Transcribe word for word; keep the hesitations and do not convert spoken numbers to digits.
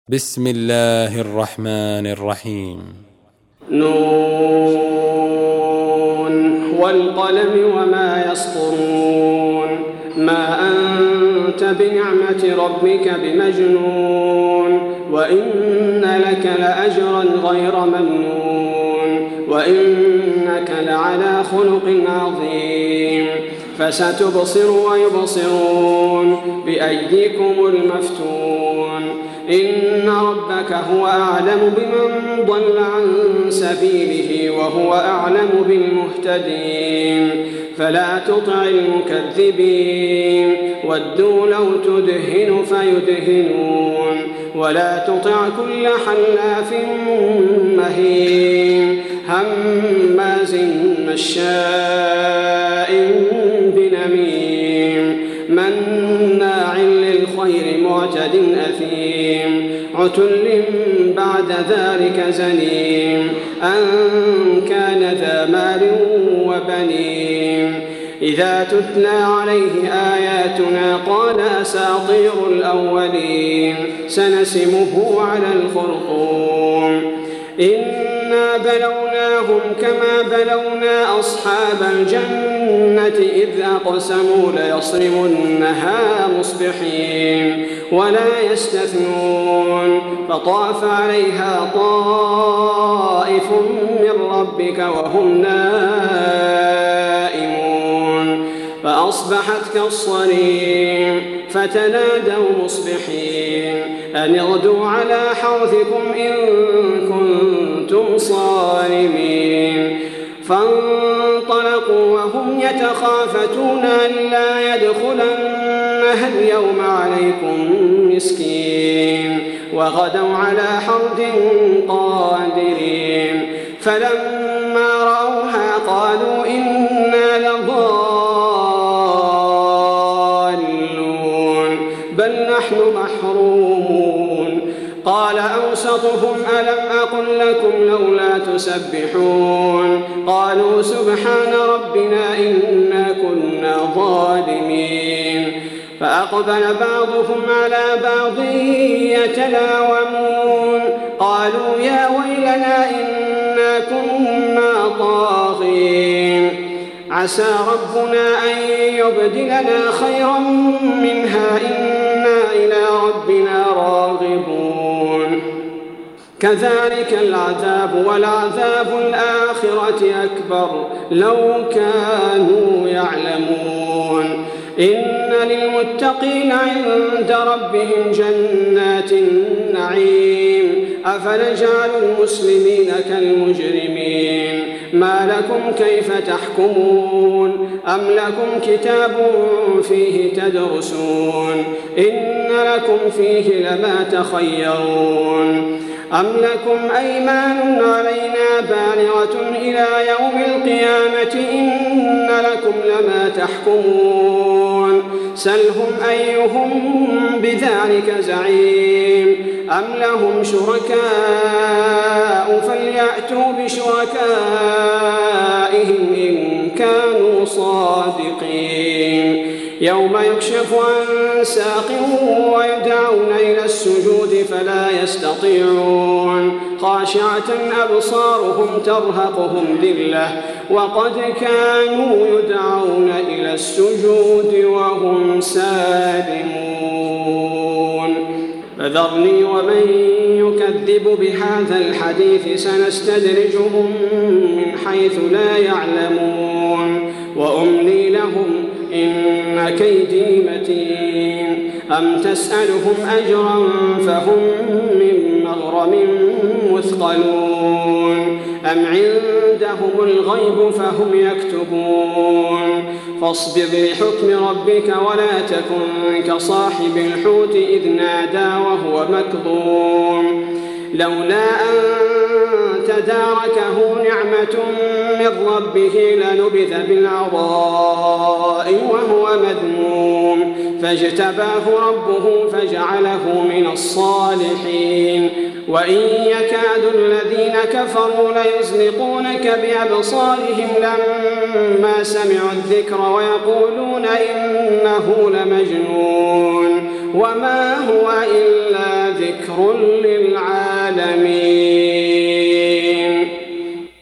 بسم الله الرحمن الرحيم. نون والقلم وما يسطرون ما أنت بنعمة ربك بمجنون وإن لك لأجرا غير ممنون وإنك لعلى خلق عظيم فستبصر ويبصرون بأيديكم المفتون إن ربك هو أعلم بمن ضل عن سبيله وهو أعلم بالمهتدين فلا تطع المكذبين ودوا لو تدهن فيدهنون ولا تطع كل حلاف مهين هماز مشاء بنميم مناع للخير معتد أثيم عتل بعد ذلك زنيم أن كان ذا مال وبنين إذا تتلى عليه آياتنا قال أساطير الأولين سنسمه على الخرطوم إنا بلوناهم كما بلونا أصحاب الجنة إذ أقسموا ليصرمنها مصبحين ولا يستثنون فطاف عليها طائف من ربك وهم نائمون فأصبحت كالصريم فتنادوا مصبحين أن اغدوا على حوثكم إن كنتم صارمين فانطلقوا وهم يتخافتون ألا يدخلنها اليوم عليكم مسكين وغدوا على حرد قادرين فلما رأوها قالوا إنا لضالون بل نحن محرومون قال أوسطهم ألم أقل لكم لولا تسبحون قالوا سبحان ربنا إنا كنا ظالمين فأقبل بعضهم على بعض يتلاومون قالوا يا ويلنا إنا كنا طاغين عسى ربنا أن يبدلنا خيرا منها إنا إلى ربنا راغبون كذلك العذاب ولعذاب الآخرة أكبر لو كانوا يعلمون إن للمتقين عند ربهم جنات النعيم أفنجعل المسلمين كالمجرمين ما لكم كيف تحكمون أم لكم كتاب فيه تدرسون إن لكم فيه لما تخيرون أم لكم أيمان علينا بالغة إلى يوم القيامة إن لكم لما تحكمون سلهم أيهم بذلك زعيم أم لهم شركاء فليأتوا بشركائهم إن كانوا صادقين يوم يكشف عن ساق ويدعون إلى السجود فلا يستطيعون خاشعة أبصارهم ترهقهم ذلة وقد كانوا يدعون إلى السجود وهم سالمون فذرني ومن يكذب بهذا الحديث سنستدرجهم من حيث لا يعلمون وأملي لهم إن كيدي متين أم تسألهم أجرا فهم من مغرم مثقلون أم عندهم الغيب فهم يكتبون فاصبر لحكم ربك ولا تكن كصاحب الحوت إذ نادى وهو مكظوم لولا أن تداركه نعمة من ربه لنبذ بالعراء وهو مذموم فاجتباه ربه فجعله من الصالحين وإن يكاد الذين كفروا ليزلقونك بأبصارهم لما سمعوا الذكر ويقولون إنه لمجنون وما هو إلا ذكر لذكر للعالمين.